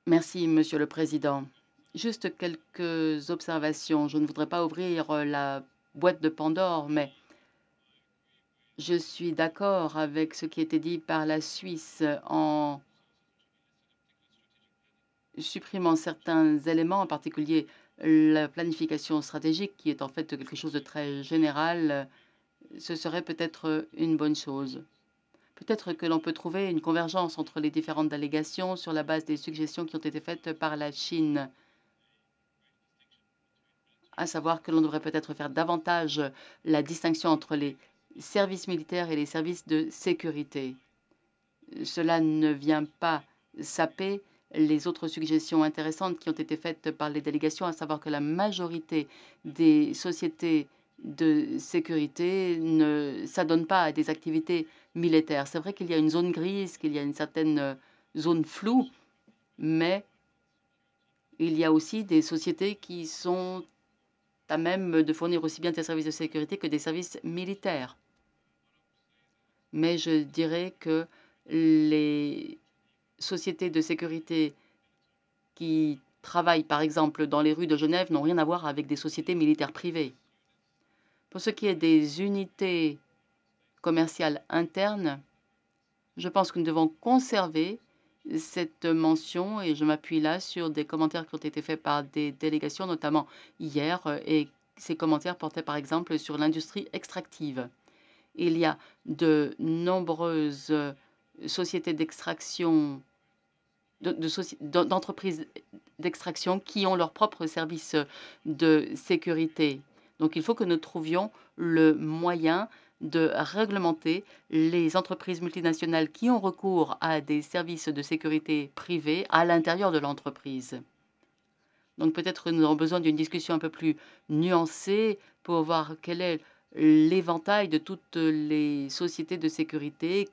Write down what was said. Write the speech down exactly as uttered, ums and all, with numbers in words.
Merci, Monsieur le Président. Juste quelques observations. Je ne voudrais pas ouvrir euh, la boîte de Pandore, mais je suis d'accord avec ce qui a été dit par la Suisse en supprimant certains éléments, en particulier la planification stratégique, qui est en fait quelque chose de très général. Ce serait peut-être une bonne chose. Peut-être que l'on peut trouver une convergence entre les différentes délégations sur la base des suggestions qui ont été faites par la Chine, à savoir que l'on devrait peut-être faire davantage la distinction entre les services militaires et les services de sécurité. Cela ne vient pas saper les autres suggestions intéressantes qui ont été faites par les délégations, à savoir que la majorité des sociétés de sécurité ne s'adonnent pas à des activités militaires. C'est vrai qu'il y a une zone grise, qu'il y a une certaine zone floue, mais il y a aussi des sociétés qui sont à même de fournir aussi bien des services de sécurité que des services militaires. Mais je dirais que les sociétés de sécurité qui travaillent, par exemple, dans les rues de Genève n'ont rien à voir avec des sociétés militaires privées. Pour ce qui est des unités commerciales internes, je pense que nous devons conserver cette mention et je m'appuie là sur des commentaires qui ont été faits par des délégations, notamment hier, et ces commentaires portaient par exemple sur l'industrie extractive. Il y a de nombreuses sociétés d'extraction, de, de, d'entreprises d'extraction qui ont leurs propres services de sécurité. Donc il faut que nous trouvions le moyen de réglementer les entreprises multinationales qui ont recours à des services de sécurité privés à l'intérieur de l'entreprise. Donc peut-être que nous aurons besoin d'une discussion un peu plus nuancée pour voir quel est l'éventail de toutes les sociétés de sécurité